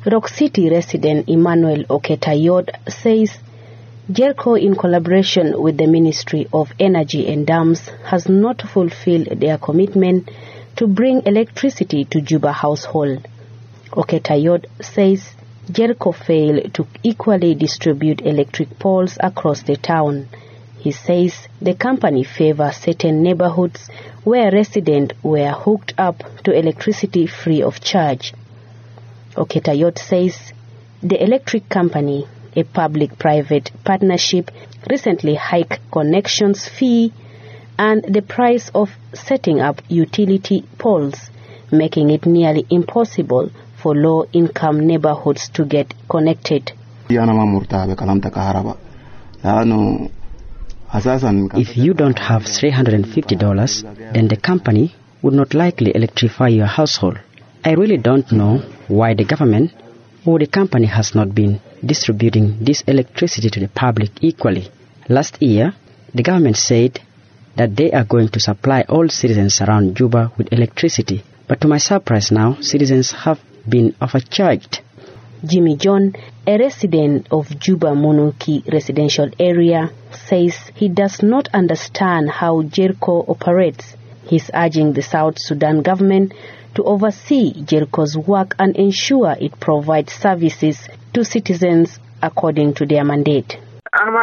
Rock City resident Emmanuel Oketayod says GERCO, in collaboration with the Ministry of Energy and Dams, has not fulfilled their commitment to bring electricity to Juba household. Oketayod says GERCO failed to equally distribute electric poles across the town. He says the company favors certain neighborhoods where residents were hooked up to electricity free of charge. Oketayod says the electric company, a public-private partnership, recently hiked connections fee and the price of setting up utility poles, making it nearly impossible for low-income neighborhoods to get connected. If you don't have $350, then the company would not likely electrify your household. I really don't know why the government or the company has not been distributing this electricity to the public equally. Last year, the government said that they are going to supply all citizens around Juba with electricity. But to my surprise now, citizens have been overcharged. Jimmy John, a resident of Juba Monoki residential area, says he does not understand how GERCO operates. He's urging the South Sudan government to oversee GERCO's work and ensure it provides services to citizens according to their mandate. I'm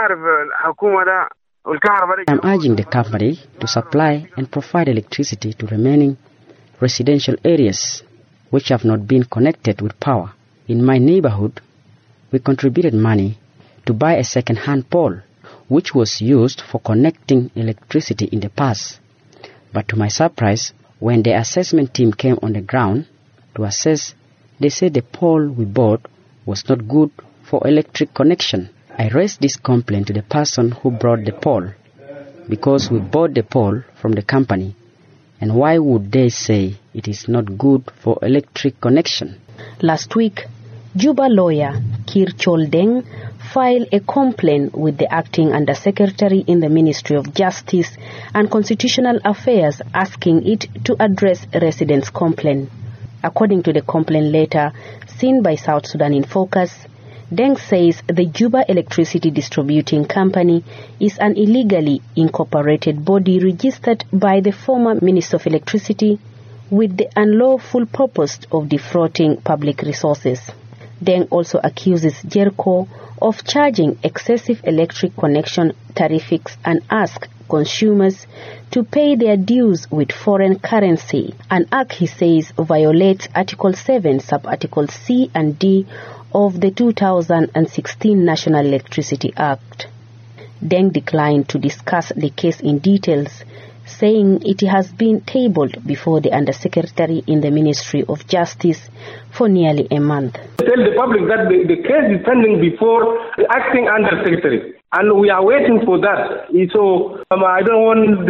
urging the company to supply and provide electricity to remaining residential areas which have not been connected with power. In my neighborhood, we contributed money to buy a second-hand pole, which was used for connecting electricity in the past. But to my surprise, when the assessment team came on the ground to assess, they said the pole we bought was not good for electric connection. I raised this complaint to the person who brought the pole, because we bought the pole from the company. And why would they say it is not good for electric connection? Last week, Juba lawyer Kir Choldeng filed a complaint with the acting undersecretary in the Ministry of Justice and Constitutional Affairs asking it to address residents' complaint. According to the complaint letter seen by South Sudan in Focus, Deng says the Juba Electricity Distributing Company is an illegally incorporated body registered by the former Minister of Electricity with the unlawful purpose of defrauding public resources. Deng also accuses GERCO of charging excessive electric connection tariffs and asks consumers to pay their dues with foreign currency, an act he says violates Article 7, Sub-Article C and D of the 2016 National Electricity Act. Deng declined to discuss the case in details, saying it has been tabled before the Undersecretary in the Ministry of Justice for nearly a month. Tell the public that the case is pending before the acting Undersecretary, and we are waiting for that. So I don't want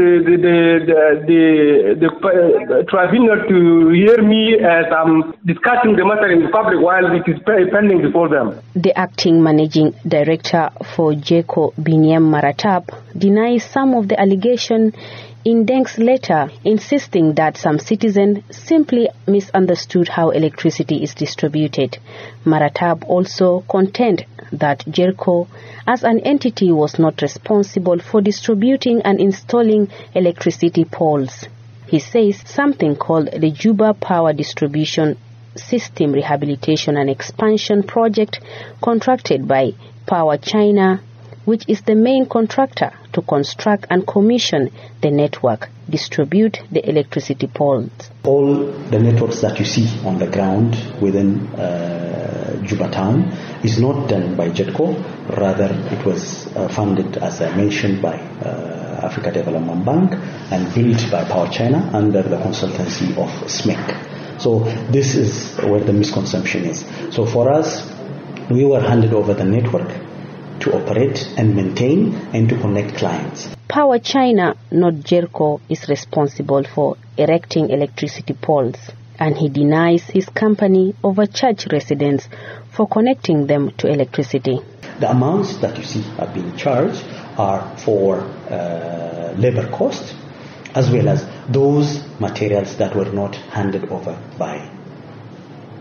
the tribunal to hear me as I'm discussing the matter in the public while it is pending before them. The acting managing director for GERCO, Binyam Maratab, denies some of the allegations in Deng's letter, insisting that some citizens simply misunderstood how electricity is distributed. Maratab also contended that GERCO as an entity was not responsible for distributing and installing electricity poles. He says something called the Juba Power Distribution System Rehabilitation and Expansion Project, contracted by Power China, which is the main contractor to construct and commission the network, distribute the electricity poles. All the networks that you see on the ground within Juba town is not done by GERCO. Rather, it was funded, as I mentioned, by Africa Development Bank and built by Power China under the consultancy of SMEC. So this is where the misconception is. So for us, we were handed over the network to operate and maintain and to connect clients. Power China, not GERCO, is responsible for erecting electricity poles, and he denies his company overcharged residents for connecting them to electricity. The amounts that you see are being charged are for labor costs, as well as those materials that were not handed over by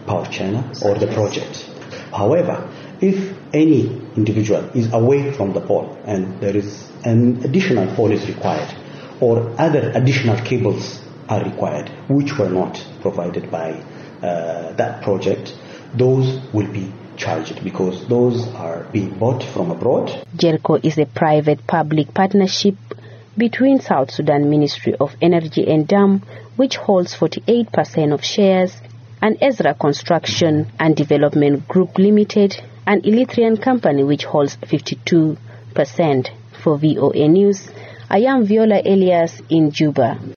power channel or the project. However, if any individual is away from the pole and there is an additional pole is required or other additional cables are required which were not provided by that project, those will be charged because those are being bought from abroad. GERCO is a private-public partnership between South Sudan Ministry of Energy and Dam, which holds 48% of shares, and Ezra Construction and Development Group Limited, an Eritrean company which holds 52%. For VOA News, I am Viola Elias in Juba.